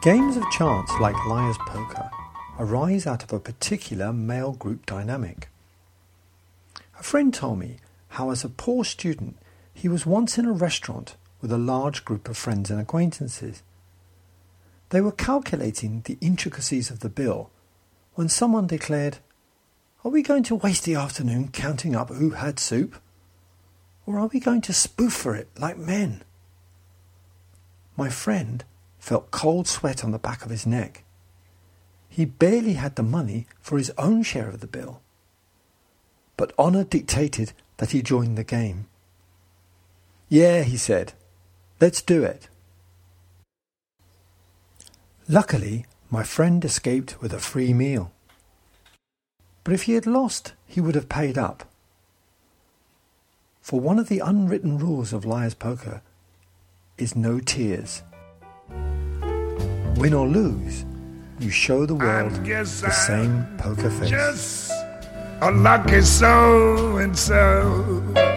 Games of chance like Liar's Poker arise out of a particular male group dynamic. A friend told me how as a poor student he was once in a restaurant with a large group of friends and acquaintances. They were calculating the intricacies of the bill when someone declared, "Are we going to waste the afternoon counting up who had soup? Or are we going to spoof for it like men?" My friend felt cold sweat on the back of his neck. He barely had the money for his own share of the bill. But honour dictated that he join the game. "Yeah," he said, "let's do it." Luckily, my friend escaped with a free meal. But if he had lost, he would have paid up. For one of the unwritten rules of Liar's Poker is no tears. Win or lose, you show the world the same poker face. Just a lucky so-and-so.